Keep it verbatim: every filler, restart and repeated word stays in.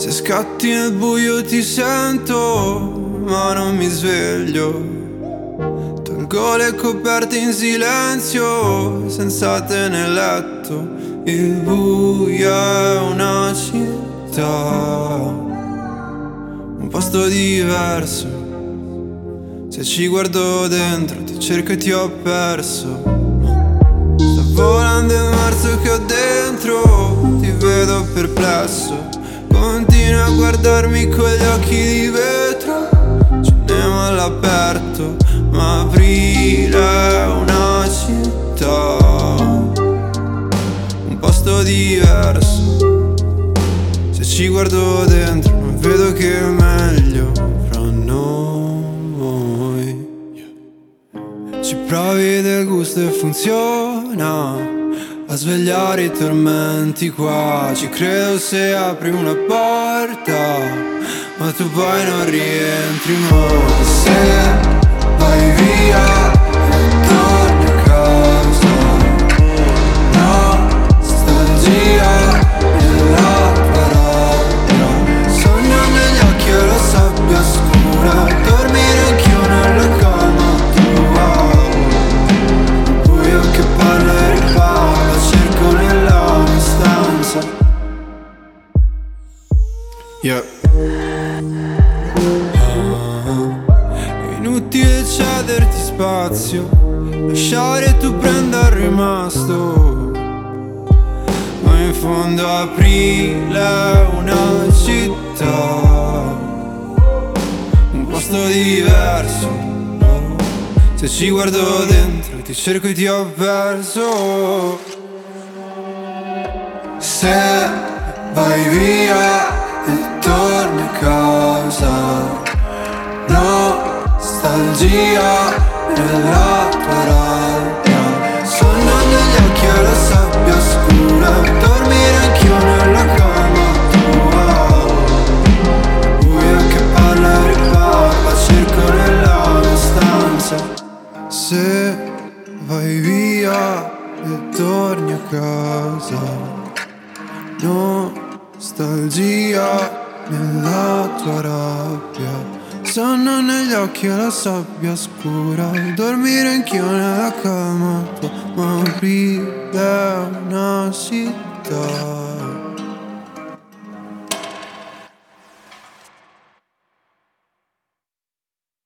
Se scatti nel buio ti sento, ma non mi sveglio. Tolgo le coperte in silenzio, senza te nel letto. Il buio è una città, un posto diverso. Se ci guardo dentro ti cerco e ti ho perso. Sta volando il marzo che ho dentro, ti vedo perplesso. Continua a guardarmi con gli occhi di vetro. Cinema all'aperto, ma aprile è una città, un posto diverso. Se ci guardo dentro non vedo che è meglio fra noi. Ci provi del gusto e funziona a svegliare i tormenti qua. Ci credo se apri una porta, ma tu poi non rientri mai. Se vai via e torni a casa, nostalgia nella tua rabbia. Sogno negli occhi e la sabbia scura, dormire anch'io nella cama tua. Il buio che parla e riparla, cerco nella mia stanza. Yeah. Inutile cederti spazio, lasciare tu prenda il rimasto. Ma in fondo aprile è una città, un posto diverso. Se ci guardo dentro ti cerco e ti ho perso. Se vai via e torni a casa, nostalgia nella tua rabbia. Sogno negli occhi e la sabbia scura, dormire anch'io nella cama tua. Buio che parla e riparla, cerco nella mia stanza. Se vai via e torni a casa, nostalgia nella tua rabbia. Sonno negli occhi e la sabbia scura, dormire anch'io nella cama tua. Ma aprile è una città.